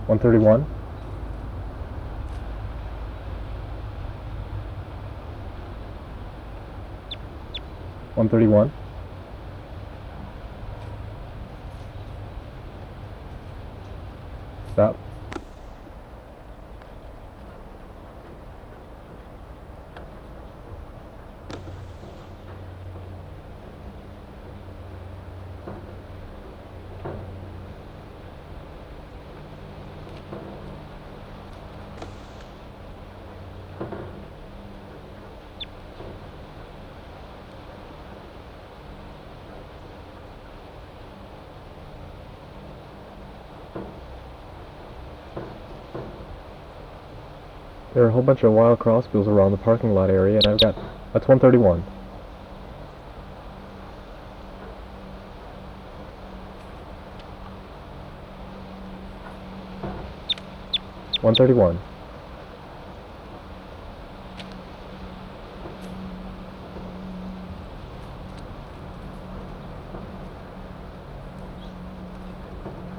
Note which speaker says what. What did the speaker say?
Speaker 1: 131. Stop. There are a whole bunch of wild crossbills around the parking lot area, and I've got... That's 131. 131.